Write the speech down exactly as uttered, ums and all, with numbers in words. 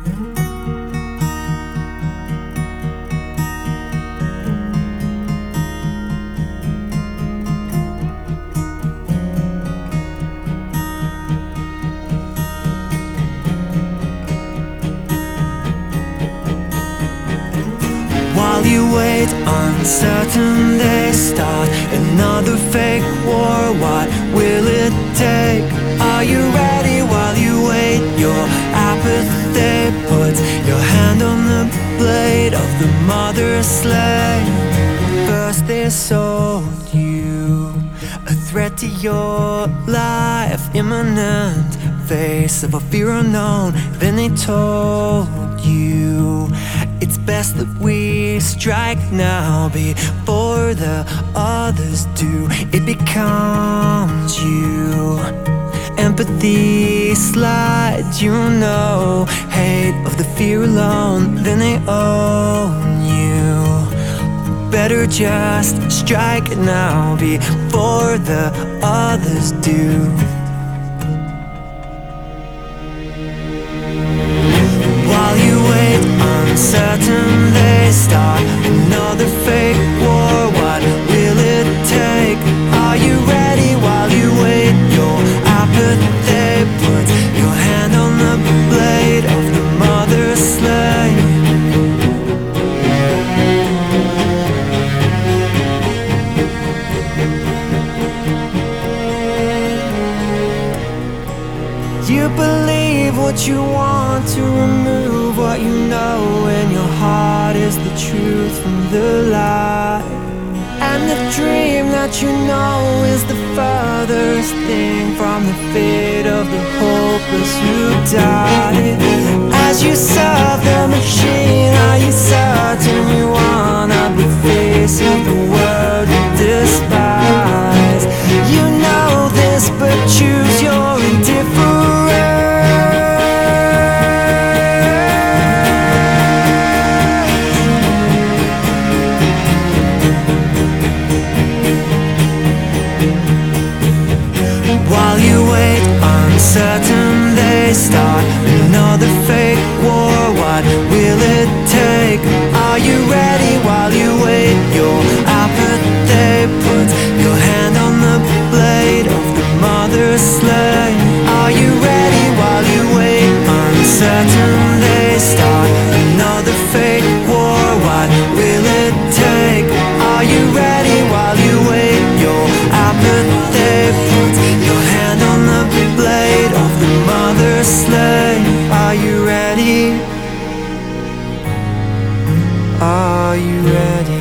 While you wait, uncertain they start another fake war. What will it take? Are you ready? While you wait, your apathy puts your hand on the blade of the mother's slave. First they sold you a threat to your life, imminent face of a fear unknown. Then they told you it's best that we strike now before the others do. It becomes you. Empathy slides, you know. Hate of the fear alone, then they own you. Better just strike it now before the others do. While you wait, uncertain they start another fake war. What will it take? Are you ready? While you wait, your apathy puts your hand on the blade of the mother's slave. You believe what you want to remove what you know, and your heart is the truth from the lie. And the dream that you know is the furthest thing from the fate of the hopeless who died. As you serve the machine, are you certain you wanna be face of the world you despise? You know this, but choose your indifference. While you wait, uncertain they start another fake war. What will it take? Are you ready? While you wait, your apathy puts your hand on the blade of the mother's slave. Are you ready? While you wait, uncertain they start another fake war. What will it take? Are you ready? While you wait, your apathy puts your hand on the blade of the mother's slave. Are you ready? Are you ready?